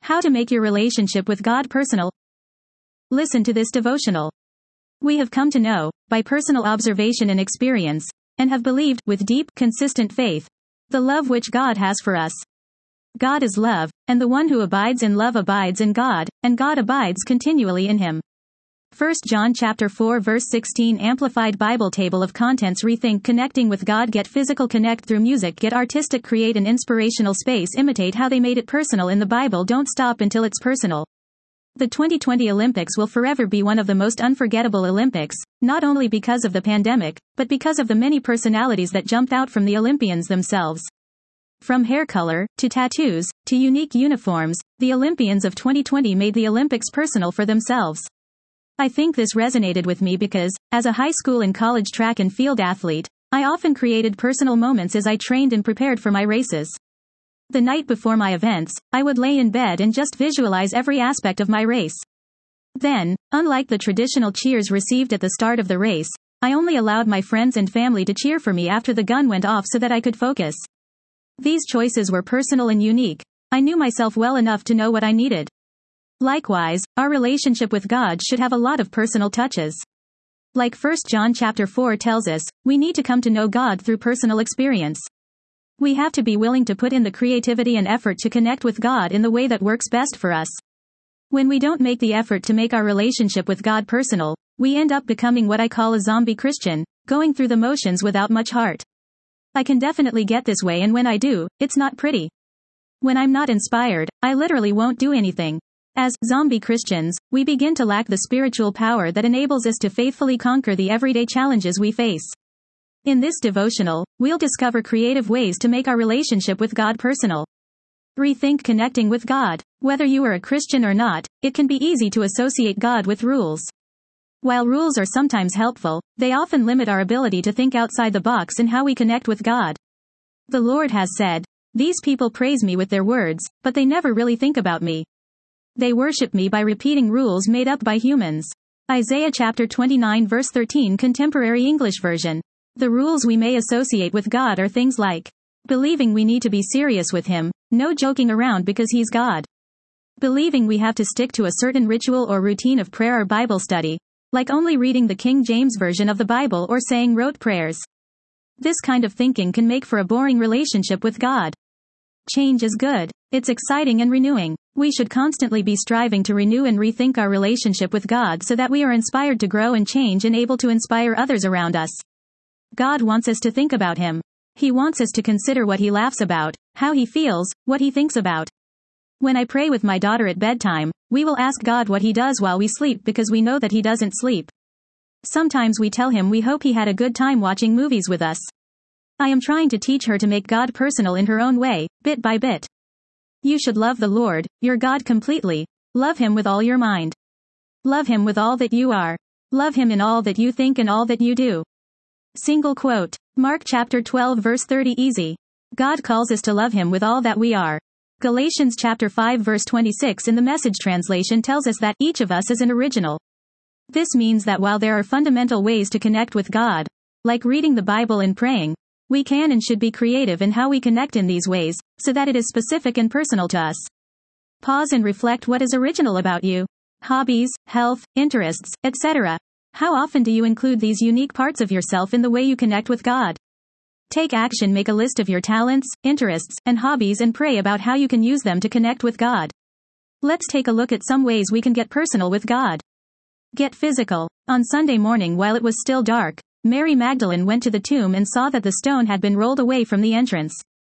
How to make your relationship with God personal. Listen to this devotional. We have come to know, by personal observation and experience, and have believed, with deep, consistent faith, the love which God has for us. God is love, and the one who abides in love abides in God, and God abides continually in him. 1 John chapter 4 verse 16 Amplified Bible Table of Contents. Rethink connecting with God. Get physical. Connect through music. Get artistic. Create an inspirational space. Imitate how they made it personal in the Bible. Don't stop until it's personal. The 2020 Olympics will forever be one of the most unforgettable Olympics, not only because of the pandemic, but because of the many personalities that jumped out from the Olympians themselves. From hair color, to tattoos, to unique uniforms, the Olympians of 2020 made the Olympics personal for themselves. I think this resonated with me because, as a high school and college track and field athlete, I often created personal moments as I trained and prepared for my races. The night before my events, I would lay in bed and just visualize every aspect of my race. Then, unlike the traditional cheers received at the start of the race, I only allowed my friends and family to cheer for me after the gun went off so that I could focus. These choices were personal and unique. I knew myself well enough to know what I needed. Likewise, our relationship with God should have a lot of personal touches. Like 1 John chapter 4 tells us, we need to come to know God through personal experience. We have to be willing to put in the creativity and effort to connect with God in the way that works best for us. When we don't make the effort to make our relationship with God personal, we end up becoming what I call a zombie Christian, going through the motions without much heart. I can definitely get this way, and when I do, it's not pretty. When I'm not inspired, I literally won't do anything. As zombie Christians, we begin to lack the spiritual power that enables us to faithfully conquer the everyday challenges we face. In this devotional, we'll discover creative ways to make our relationship with God personal. Rethink connecting with God. Whether you are a Christian or not, it can be easy to associate God with rules. While rules are sometimes helpful, they often limit our ability to think outside the box in how we connect with God. The Lord has said, "These people praise me with their words, but they never really think about me. They worship me by repeating rules made up by humans." Isaiah chapter 29 verse 13 Contemporary English Version. The rules we may associate with God are things like believing we need to be serious with Him, no joking around because He's God. Believing we have to stick to a certain ritual or routine of prayer or Bible study, like only reading the King James Version of the Bible or saying rote prayers. This kind of thinking can make for a boring relationship with God. Change is good. It's exciting and renewing. We should constantly be striving to renew and rethink our relationship with God so that we are inspired to grow and change and able to inspire others around us. God wants us to think about Him. He wants us to consider what He laughs about, how He feels, what He thinks about. When I pray with my daughter at bedtime, we will ask God what He does while we sleep because we know that He doesn't sleep. Sometimes we tell Him we hope He had a good time watching movies with us. I am trying to teach her to make God personal in her own way, bit by bit. You should love the Lord, your God, completely. Love Him with all your mind. Love Him with all that you are. Love Him in all that you think and all that you do. Single quote. Mark chapter 12 verse 30 Easy. God calls us to love Him with all that we are. Galatians chapter 5 verse 26 in the Message translation tells us that each of us is an original. This means that while there are fundamental ways to connect with God, like reading the Bible and praying, we can and should be creative in how we connect in these ways, so that it is specific and personal to us. Pause and reflect. What is original about you? Hobbies, health, interests, etc. How often do you include these unique parts of yourself in the way you connect with God? Take action. Make a list of your talents, interests, and hobbies and pray about how you can use them to connect with God. Let's take a look at some ways we can get personal with God. Get physical. On Sunday morning, while it was still dark, Mary Magdalene went to the tomb and saw that the stone had been rolled away from the entrance.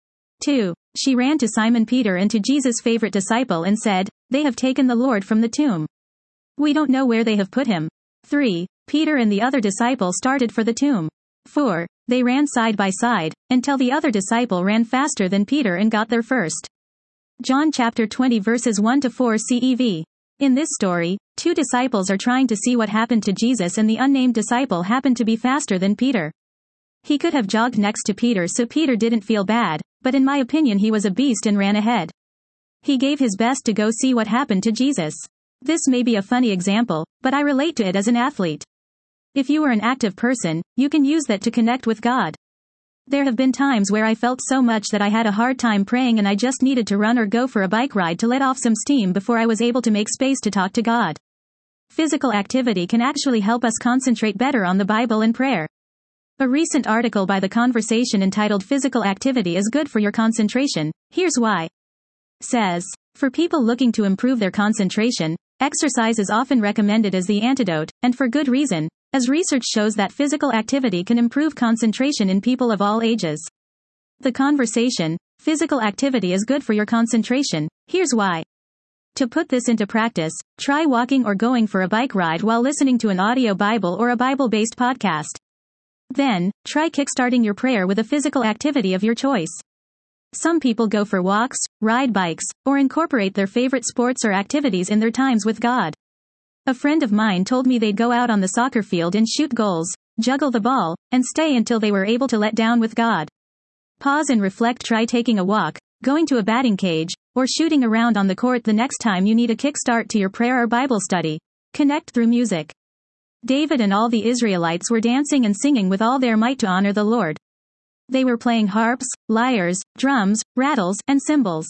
2. She ran to Simon Peter and to Jesus' favorite disciple and said, "They have taken the Lord from the tomb. We don't know where they have put Him." 3. Peter and the other disciple started for the tomb. 4. They ran side by side, until the other disciple ran faster than Peter and got there first. John chapter 20 verses 1 to 4 CEV. In this story, two disciples are trying to see what happened to Jesus, and the unnamed disciple happened to be faster than Peter. He could have jogged next to Peter so Peter didn't feel bad, but in my opinion he was a beast and ran ahead. He gave his best to go see what happened to Jesus. This may be a funny example, but I relate to it as an athlete. If you are an active person, you can use that to connect with God. There have been times where I felt so much that I had a hard time praying and I just needed to run or go for a bike ride to let off some steam before I was able to make space to talk to God. Physical activity can actually help us concentrate better on the Bible and prayer. A recent article by The Conversation entitled "Physical Activity is Good for Your Concentration. Here's Why" says, for people looking to improve their concentration, exercise is often recommended as the antidote, and for good reason, as research shows that physical activity can improve concentration in people of all ages. The Conversation, physical activity is good for your concentration. Here's why. To put this into practice, try walking or going for a bike ride while listening to an audio Bible or a Bible-based podcast. Then, try kickstarting your prayer with a physical activity of your choice. Some people go for walks, ride bikes, or incorporate their favorite sports or activities in their times with God. A friend of mine told me they'd go out on the soccer field and shoot goals, juggle the ball, and stay until they were able to let down with God. Pause and reflect. Try taking a walk, going to a batting cage, or shooting around on the court the next time you need a kickstart to your prayer or Bible study. Connect through music. David and all the Israelites were dancing and singing with all their might to honor the Lord. They were playing harps, lyres, drums, rattles, and cymbals.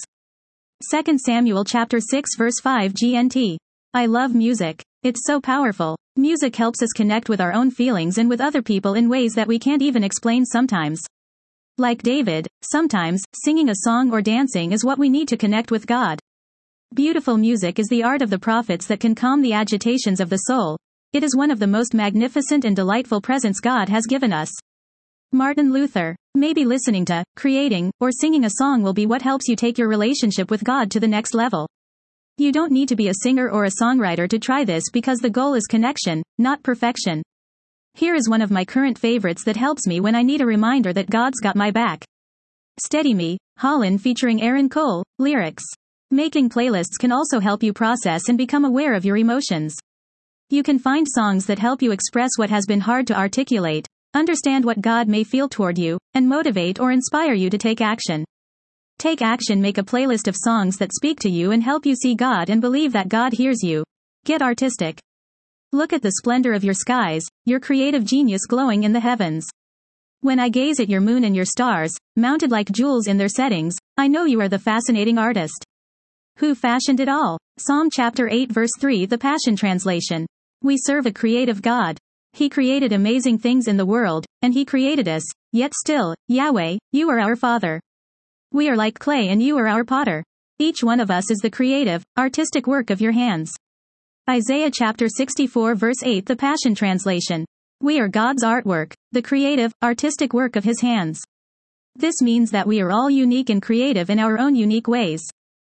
2 Samuel chapter 6 verse 5 GNT. I love music. It's so powerful. Music helps us connect with our own feelings and with other people in ways that we can't even explain sometimes. Like David, sometimes, singing a song or dancing is what we need to connect with God. Beautiful music is the art of the prophets that can calm the agitations of the soul. It is one of the most magnificent and delightful presents God has given us. Martin Luther. Maybe listening to, creating, or singing a song will be what helps you take your relationship with God to the next level. You don't need to be a singer or a songwriter to try this because the goal is connection, not perfection. Here is one of my current favorites that helps me when I need a reminder that God's got my back. Steady Me, Holland featuring Aaron Cole, lyrics. Making playlists can also help you process and become aware of your emotions. You can find songs that help you express what has been hard to articulate, understand what God may feel toward you, and motivate or inspire you to take action. Take action. Make a playlist of songs that speak to you and help you see God and believe that God hears you. Get artistic. Look at the splendor of your skies, your creative genius glowing in the heavens. When I gaze at your moon and your stars, mounted like jewels in their settings, I know you are the fascinating artist. Who fashioned it all? Psalm chapter 8 verse 3 The Passion Translation. We serve a creative God. He created amazing things in the world, and He created us, yet still, Yahweh, you are our Father. We are like clay and you are our potter. Each one of us is the creative, artistic work of your hands. Isaiah chapter 64 verse 8 The Passion Translation. We are God's artwork, the creative, artistic work of His hands. This means that we are all unique and creative in our own unique ways.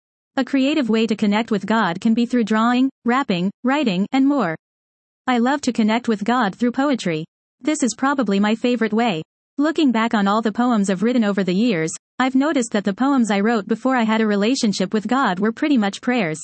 A creative way to connect with God can be through drawing, rapping, writing, and more. I love to connect with God through poetry. This is probably my favorite way. Looking back on all the poems I've written over the years, I've noticed that the poems I wrote before I had a relationship with God were pretty much prayers.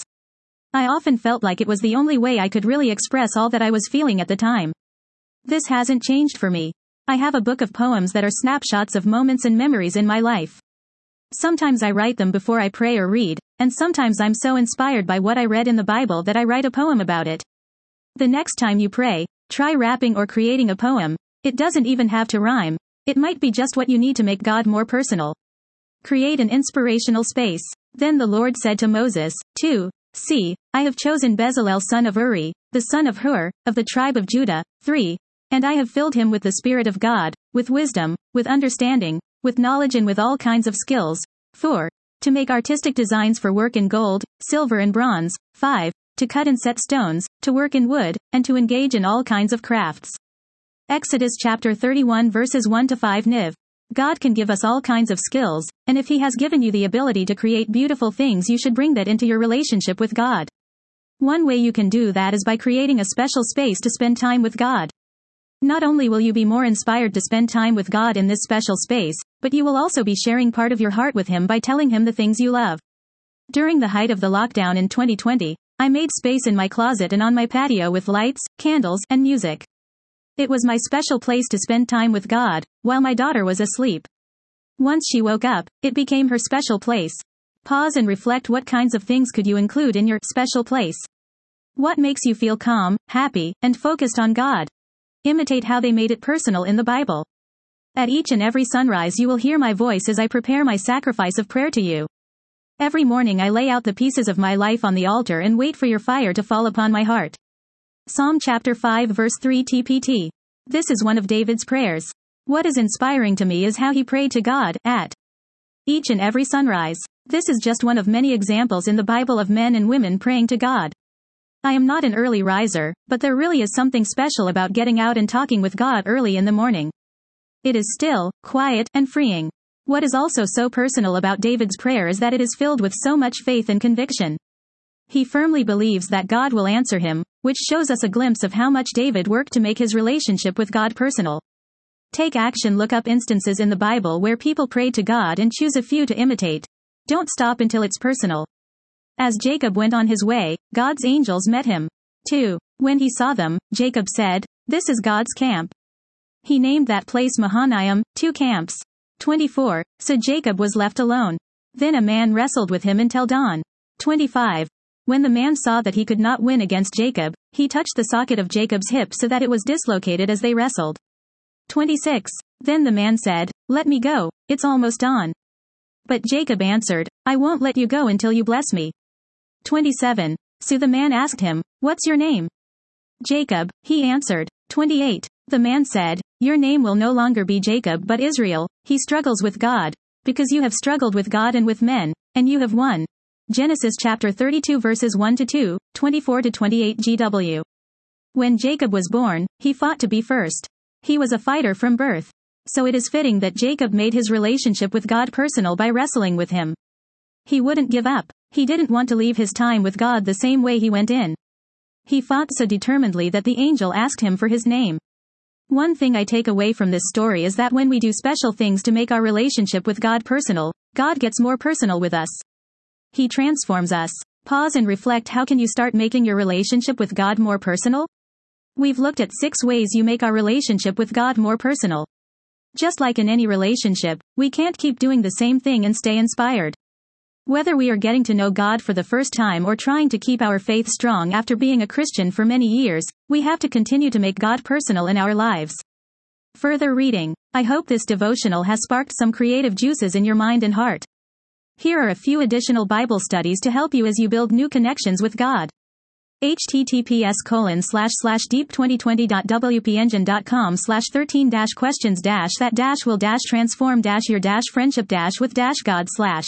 I often felt like it was the only way I could really express all that I was feeling at the time. This hasn't changed for me. I have a book of poems that are snapshots of moments and memories in my life. Sometimes I write them before I pray or read, and sometimes I'm so inspired by what I read in the Bible that I write a poem about it. The next time you pray, try rapping or creating a poem. It doesn't even have to rhyme. It might be just what you need to make God more personal. Create an inspirational space. Then the Lord said to Moses, 2. See, I have chosen Bezalel son of Uri, the son of Hur, of the tribe of Judah. 3. And I have filled him with the Spirit of God, with wisdom, with understanding, with knowledge and with all kinds of skills. 4. To make artistic designs for work in gold, silver and bronze. 5. To cut and set stones, to work in wood, and to engage in all kinds of crafts. Exodus chapter 31 verses 1 to 5 Niv. God can give us all kinds of skills, and if He has given you the ability to create beautiful things, you should bring that into your relationship with God. One way you can do that is by creating a special space to spend time with God. Not only will you be more inspired to spend time with God in this special space, but you will also be sharing part of your heart with Him by telling Him the things you love. During the height of the lockdown in 2020, I made space in my closet and on my patio with lights, candles, and music. It was my special place to spend time with God, while my daughter was asleep. Once she woke up, it became her special place. Pause and reflect. What kinds of things could you include in your special place? What makes you feel calm, happy, and focused on God? Imitate how they made it personal in the Bible. At each and every sunrise you will hear my voice as I prepare my sacrifice of prayer to you. Every morning I lay out the pieces of my life on the altar and wait for your fire to fall upon my heart. Psalm chapter 5 verse 3 TPT. This is one of David's prayers. What is inspiring to me is how he prayed to God, at each and every sunrise. This is just one of many examples in the Bible of men and women praying to God. I am not an early riser, but there really is something special about getting out and talking with God early in the morning. It is still, quiet, and freeing. What is also so personal about David's prayer is that it is filled with so much faith and conviction. He firmly believes that God will answer him, which shows us a glimpse of how much David worked to make his relationship with God personal. Take action. Look up instances in the Bible where people prayed to God and choose a few to imitate. Don't stop until it's personal. As Jacob went on his way, God's angels met him. 2. When he saw them, Jacob said, "This is God's camp." He named that place Mahanaim, 2 camps. 24. So Jacob was left alone. Then a man wrestled with him until dawn. 25. When the man saw that he could not win against Jacob, he touched the socket of Jacob's hip so that it was dislocated as they wrestled. 26. Then the man said, "Let me go, it's almost dawn." But Jacob answered, "I won't let you go until you bless me." 27. So the man asked him, "What's your name?" "Jacob," he answered. 28. The man said, "Your name will no longer be Jacob but Israel." He struggles with God, because you have struggled with God and with men, and you have won. Genesis chapter 32 verses 1-2, 24-28 GW. When Jacob was born, he fought to be first. He was a fighter from birth. So it is fitting that Jacob made his relationship with God personal by wrestling with him. He wouldn't give up. He didn't want to leave his time with God the same way he went in. He fought so determinedly that the angel asked him for his name. One thing I take away from this story is that when we do special things to make our relationship with God personal, God gets more personal with us. He transforms us. Pause and reflect. How can you start making your relationship with God more personal? We've looked at 6 ways you make our relationship with God more personal. Just like in any relationship, we can't keep doing the same thing and stay inspired. Whether we are getting to know God for the first time or trying to keep our faith strong after being a Christian for many years, we have to continue to make God personal in our lives. Further reading. I hope this devotional has sparked some creative juices in your mind and heart. Here are a few additional Bible studies to help you as you build new connections with God. https://deep2020.wpengine.com/13-questions-that-will-transform-your-friendship-with-God/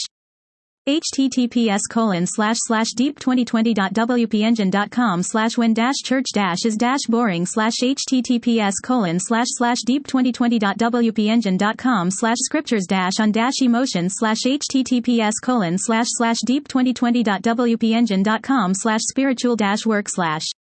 https://deep2020.wpengine.com/when-church-is-boring/ https://deep2020.wpengine.com/scriptures-on-emotions/ https://deep2020.wpengine.com/spiritual-work/